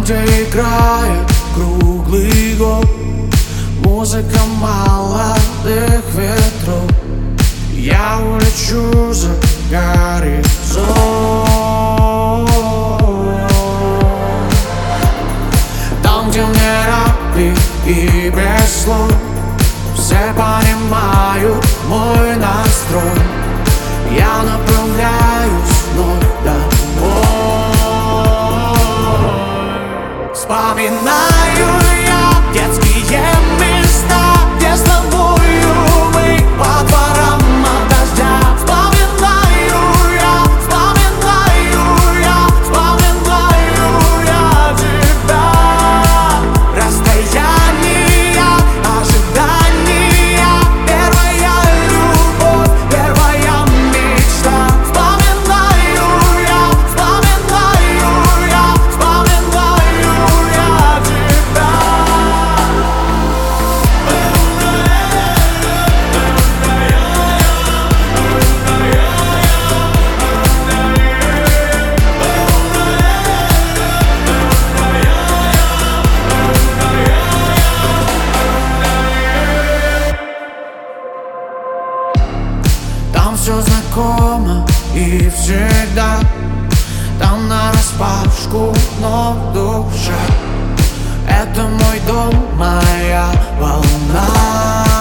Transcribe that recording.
где играет круглый год музыка молодых ветров, я улечу за горизонт. Там, где не рабли и без слов, все понимают мой настрой, я направляюсь вновь домой. Вспоминаю я детские места, где с тобою мы по дворам от дождя. Вспоминаю я тебя. Расстояние, ожидания, первая любовь, первая мечта. Вспоминаю я тебя. Там все знакомо и всегда, там нараспашку, но в душе это мой дом, моя волна.